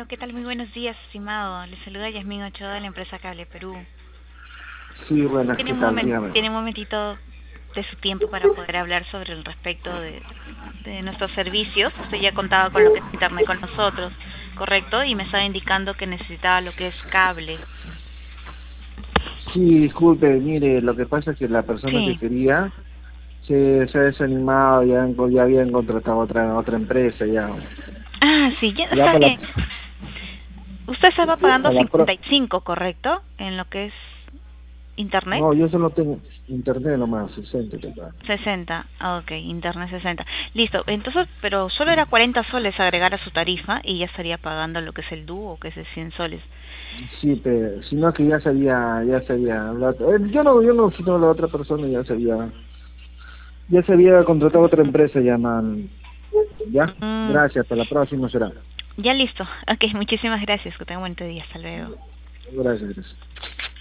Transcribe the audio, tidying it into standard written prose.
¿qué tal? Muy buenos días, estimado. Le saluda Yasmín Ochoa de la empresa Cable Perú. Sí, buenas, ¿qué tal? Dígame. ¿Tiene un momentito de su tiempo para poder hablar sobre el respecto de nuestros servicios? Usted ya contaba con lo que es internet con nosotros, ¿correcto? Y me estaba indicando que necesitaba lo que es cable. Sí, disculpe, mire, lo que pasa es que la persona que Sí. quería se ha desanimado, ya habían contratado otra empresa, Ah, sí, ya ya está bien. Usted estaba pagando para la pro, 55, ¿correcto? En lo que es internet. no, yo solo tengo internet nomás, 60 te pago. 60, ok, internet 60. Listo, entonces, pero solo era 40 soles agregar a su tarifa y ya estaría pagando lo que es el dúo, que es de 100 soles. Sí, pero, sino que yo no, sino la otra persona ya se había contratado otra empresa, llaman, ya, Mm, gracias, hasta la próxima será. ya listo, ok, muchísimas gracias, que tenga un buen día, hasta luego. Gracias, gracias.